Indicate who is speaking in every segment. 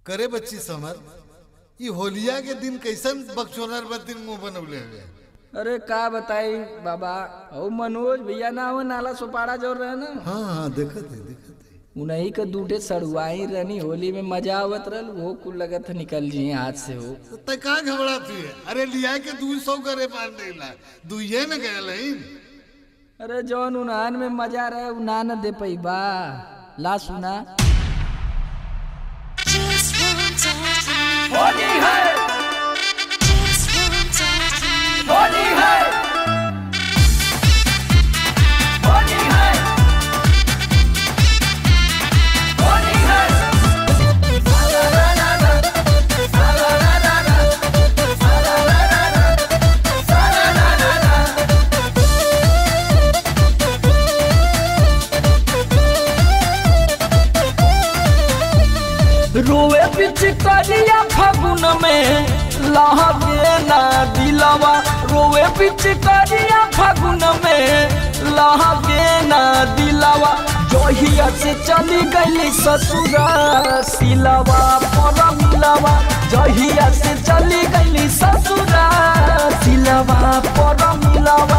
Speaker 1: करे बच्ची समर ये होलिया के दिन कैसन बक्सोनर बतिन मुंह बनवले हुए।
Speaker 2: अरे का बताई बाबा ओ मनोज भैया ना हो नाला सुपाड़ा जोर रहे ना।
Speaker 1: हाँ हाँ देखत है।
Speaker 2: उन्हीं के दूठे सड़ुआई रहनी होली में मजा आवत रहल वो कुल लगत निकल जी हाथ से हो।
Speaker 1: तो का घबरा तू है? अरे लिया के 200 करे पार नहीं ला दुइये न गए नहीं।
Speaker 2: अरे जौन उन्हान में मजा रहे उन्हा न दे पई बा ला सुना। होली है होली है होली है होली है रोवे पिचकारिया फागुन में लहगे ना दिलवा। रोवे पिचकारिया फागुन में लहगे ना दिलवा। जहिया से चली गई ससुरा सिलवा पर मिलवा। जहिया से चली गई ससुरा सिलवा पर मिलवा।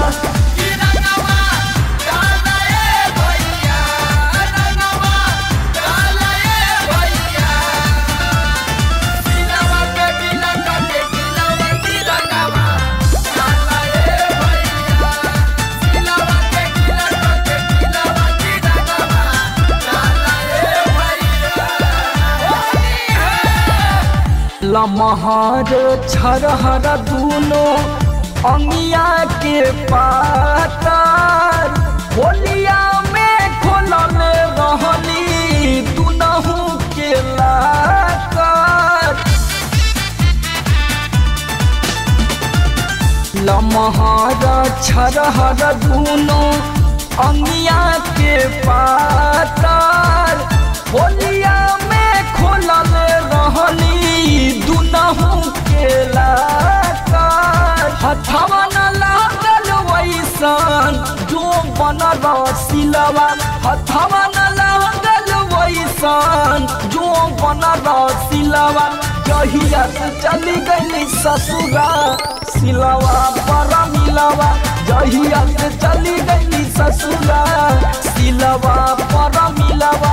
Speaker 2: लमहर छरहर दूनो अंगिया के पातर होलिया में खोलल रहली दुनहु के लाकर। लमहर छरहर दूनो अंगिया के पातर होलिया में खोलल रहली दुनहु के लाकर। हथवा न लागल वैसन जो बनल सिलवा। हथवा न लागल वैसन जो बनल सिलवा। जहिया से चली गई ससुरा सिलवा पर मिलवा। जहिया से चली गई ससुरा सिलवा पर मिलवा।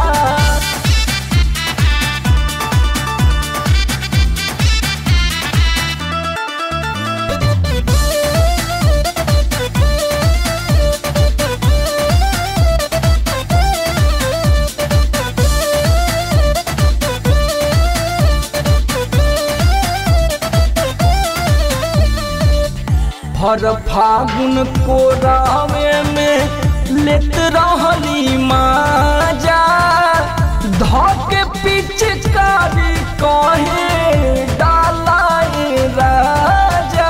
Speaker 2: हर फागुन को रावे में लेत रहली माजा। धके पिचकारी कहे डालाए राजा।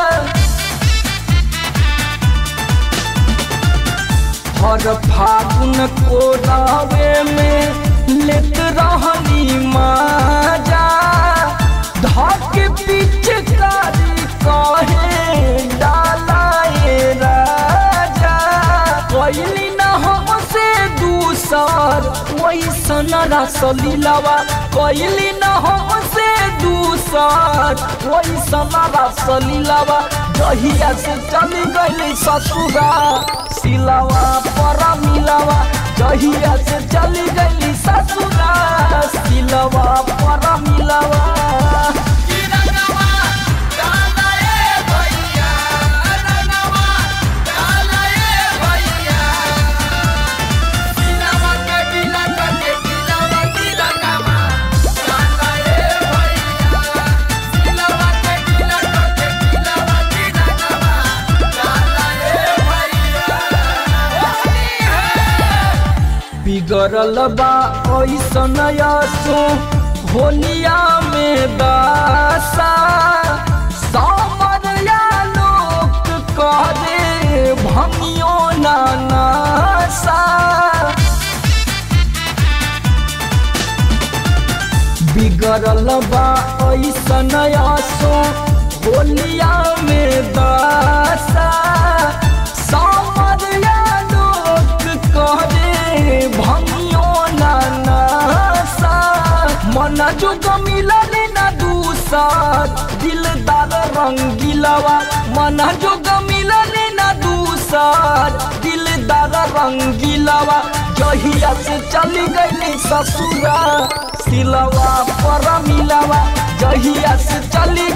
Speaker 2: हर फागुन को रावे में लेत रहली माजा। धके पिचकारी कहे डालाए राजा। कोइली न हमसे दूसर वैसन रसलीलवा। कोइली न हमसे दूसर वैसन रसलीलवा। जहिया से चली गई ससुरा सिलवा पर मिलवा। जहिया से चली गई ससुरा सिलवा पर मिलवा। बिगड़ल बा ऐसन यासो होलिया में दासा। सामरिया लोक करे भंगियो ना नासा। बिगड़ल बा ऐसन यासो होलिया में दासा। सामरिया लोक करे भंगियो ना नासा। मन मन जोग मिलले ना दूसर दिलदार रंगीलवा मन जोग मिलले ना दूसर दिलदार रंगीलवा जहिया से चली गई ससुरा सिलवा पर मिलवा जहिया से चली